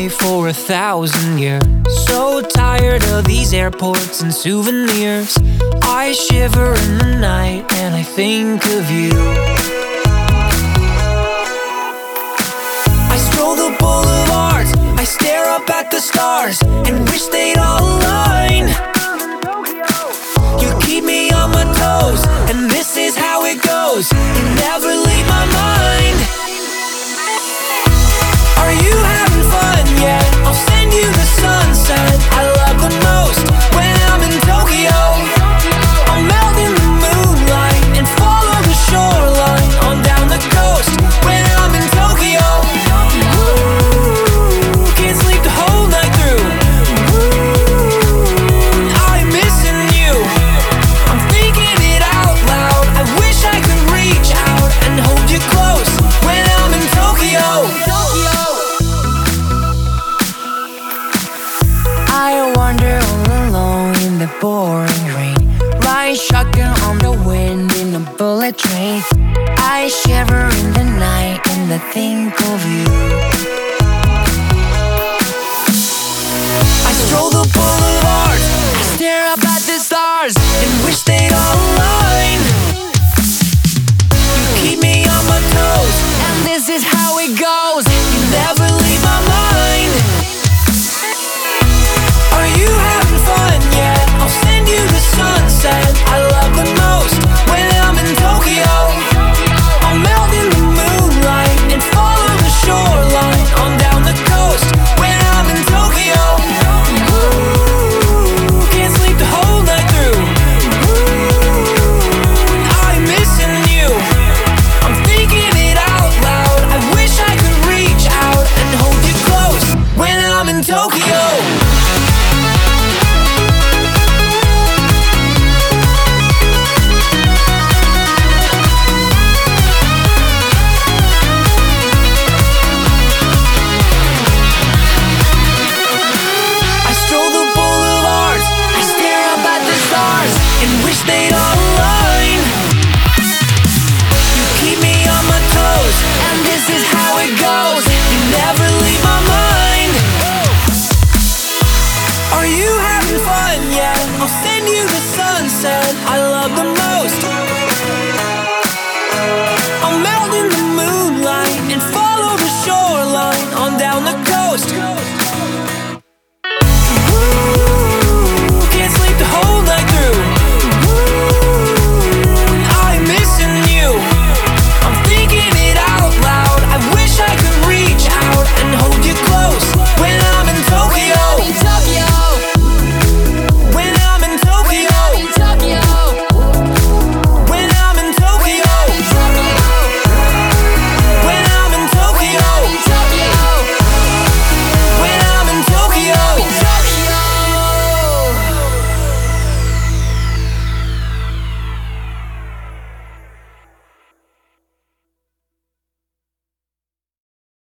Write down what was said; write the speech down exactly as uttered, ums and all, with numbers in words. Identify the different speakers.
Speaker 1: away for a thousand years. So tired of these airports and souvenirs. I shiver in the night and I think of you. I stroll the boulevards, I stare up at the stars and wish they'd all align. You keep me on my toes, and this is how it goes. You never leave my mind. Are you having fun yet? I'll send you the sunset I love the most when I'm in Tokyo. I'll melt in the moonlight and follow the shoreline on down the coast when I'm in Tokyo. Ooh, can't sleep the whole night through. Ooh, I'm missing you. I'm thinking it out loud. I wish I could reach out and hold you close when I'm in Tokyo. I wander all alone in the pouring rain, lying shotgun on the wind in a bullet train. I shiver in the night and I think of you. I stroll the boulevards, I stare up at the stars and wish they'd all align. You keep me on my toes, and this is how it goes. You never leave my mind. Are you having fun yet? I'll send you the sunset I love the most when I'm in Tokyo. I'll melt in the moonlight and follow the shoreline on down the coast when I'm in Tokyo. Ooh, can't sleep the whole night through. Ooh, I'm missing you. I'm thinking it out loud. I wish I could reach out and hold you close when I'm in Tokyo. And wish they'd all align. You keep me on my toes, and this is how it goes. You never leave my mind. Are you having fun yet? I'll send you the sunset I love the most